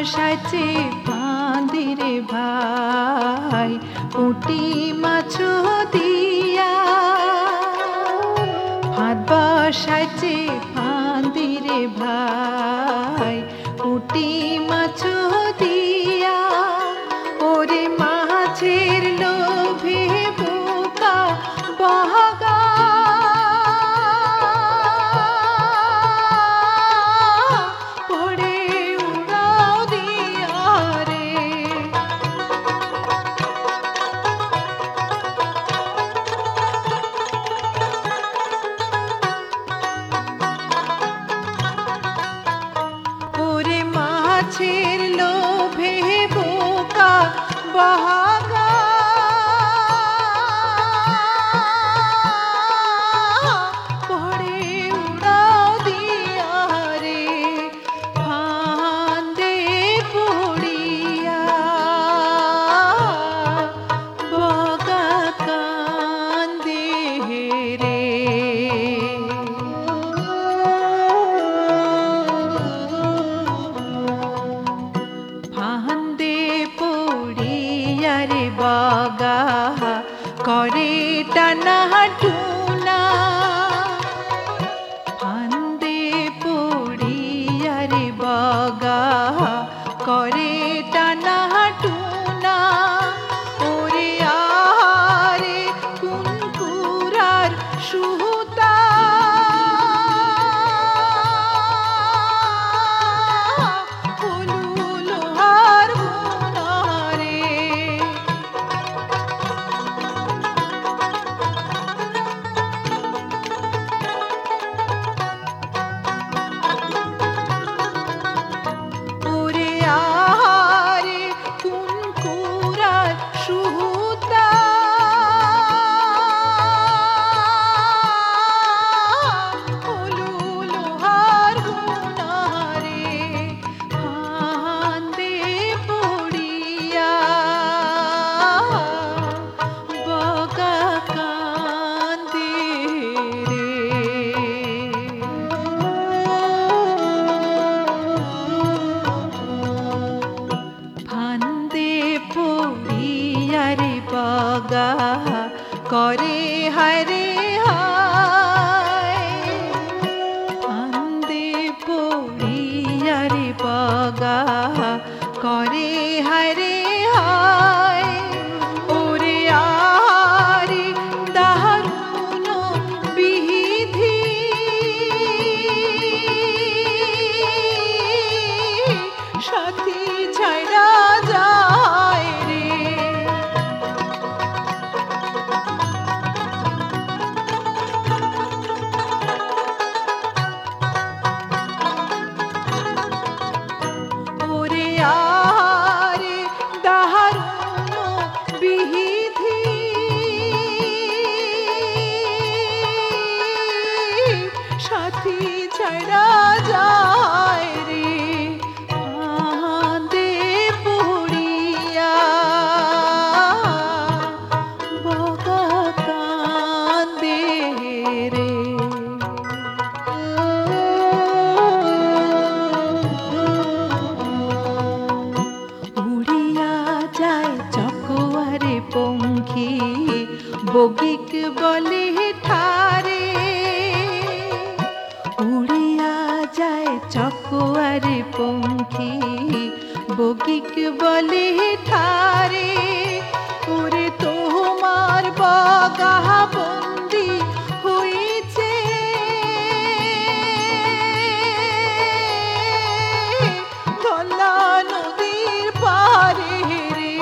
বসাইছে ফাঁদিরে ভাই পুঁটি মাছ দিয়া, ফাঁদ বসাইছে ফাঁদিরে ভাই পুঁটি মাছ দিয়া। ওরে মাছের লোভে বোকা বহাগা, মাছের লোভে বোকা বহাগা, পড়ে উড়াও দিয়া রে ফাঁদে পড়িয়া। বগা কান্দে রে ফাঁদে পড়িয়া রে বগা করে টানা টুনা। ফাঁদে পড়িয়া রে বগা করে টানা টুনা। ওরে আরে কুনকুরার সুতা, বগা করে হায়রে হায়। ফাঁদে পড়িয়া রে বগা করে হায়রে হায়। ওরে আরে দারুণ বিধি, সাথী ছাইড়া যায় রে। ওরে আরে দারুণ বিধি, সাথী ছাড়া যায় রে ফাঁদে পড়িয়া। বগা কান্দে রে উড়িয়া যায় চকোয়ারে পঙ্খী, বগিক বলে ঠারে। উড়িয়া যায় চকোয়ারে পঙ্খী, বগিক বলে ঠারে। ওরে তোমার বগা বন্দি হইছে ধলা নদীর পারে রে।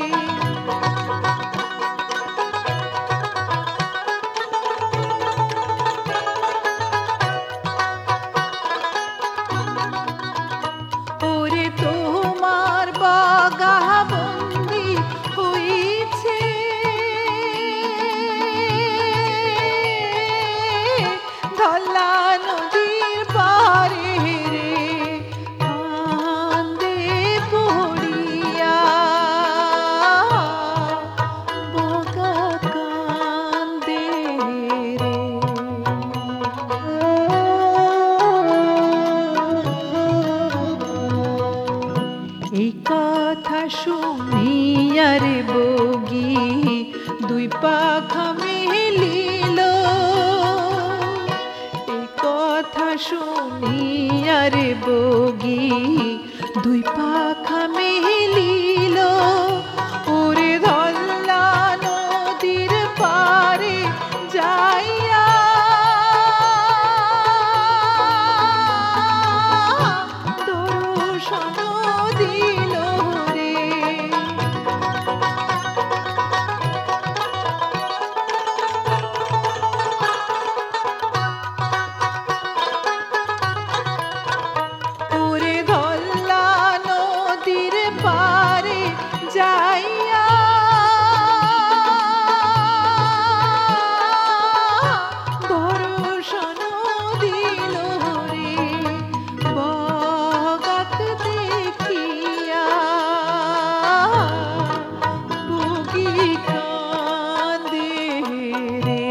ওরে তোমার বগা বন্দি হইছে পাখা মেলিল, এই কথা শুনিয়া রে বগি দুই পাখা মেলিল। ওরে ধল্লা নদীর পারে যাইয়া দর্শন দিল রে। ওরে ধল্লা নদীর পারে যাইয়া দর্শন দিল রে। বগাক দেখিয়া বগি কাঁদে রে।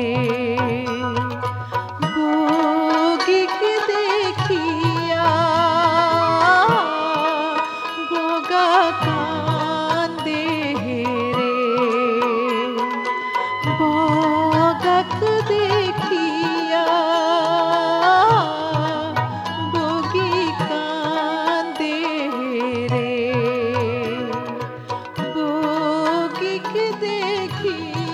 বগিকে দেখিয়া বগা কাঁদে রে। বগাক দেখিয়া বগি কাঁদে রে। বগিকে দেখিয়া